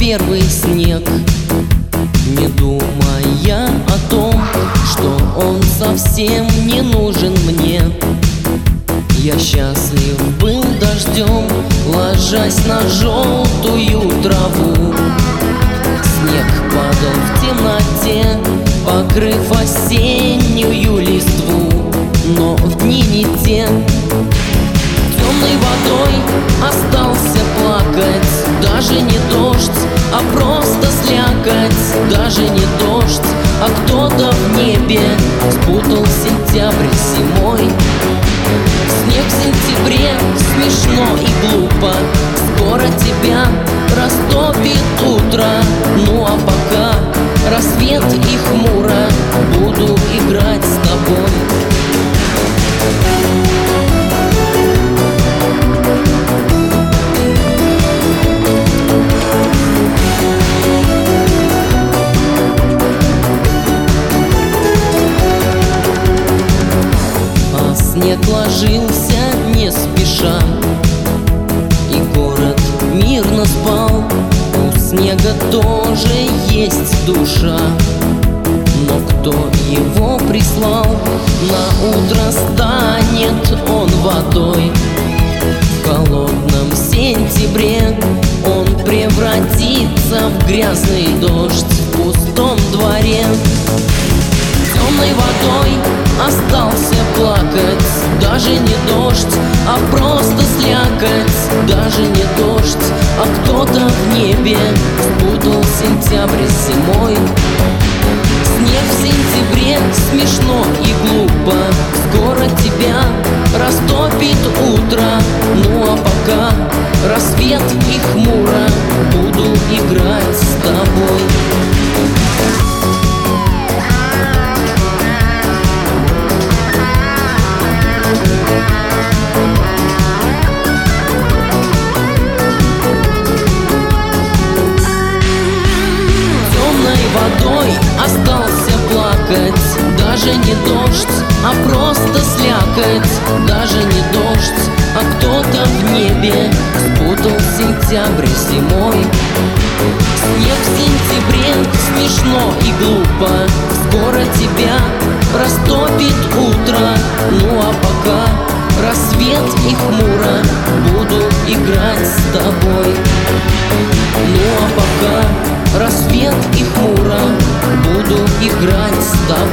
первый снег, не думая о том, что он совсем не нужен мне. Я счастлив был дождем, ложась на желтую траву. Снег падал в темноте, покрыв осеннюю листву. Но в дни не те, темной водой остался плакать. Даже не дождь, а просто слякоть. Даже не дождь, а кто-то в небе спутал сентябрь с зимой. Снег в сентябре смешно и глупо, скоро тебя растопит утро. Ну а пока рассвет и хмуро, буду играть с тобой. Снег ложился не спеша, и город мирно спал. У снега тоже есть душа, но кто его прислал? На утро станет он водой. В холодном сентябре он превратится в грязный дождь в пустом дворе. Темной водой остался плакать. Даже не дождь, а просто слякоть. Даже не дождь, а кто-то в небе спутал сентябрь с зимой. Снег в сентябре смешно и глупо, скоро тебя растопит утро. Ну а пока рассвет и хмуро, буду играть с тобой. Водой остался плакать. Даже не дождь, а просто слякоть. Даже не дождь, а кто-то в небе спутал сентябрь с зимой. Снег в сентябре смешно и глупо, скоро тебя растопит утро. Ну а пока рассвет и хмуро, буду играть с тобой. Ну а пока рассвет и хмуро, буду играть с тобой.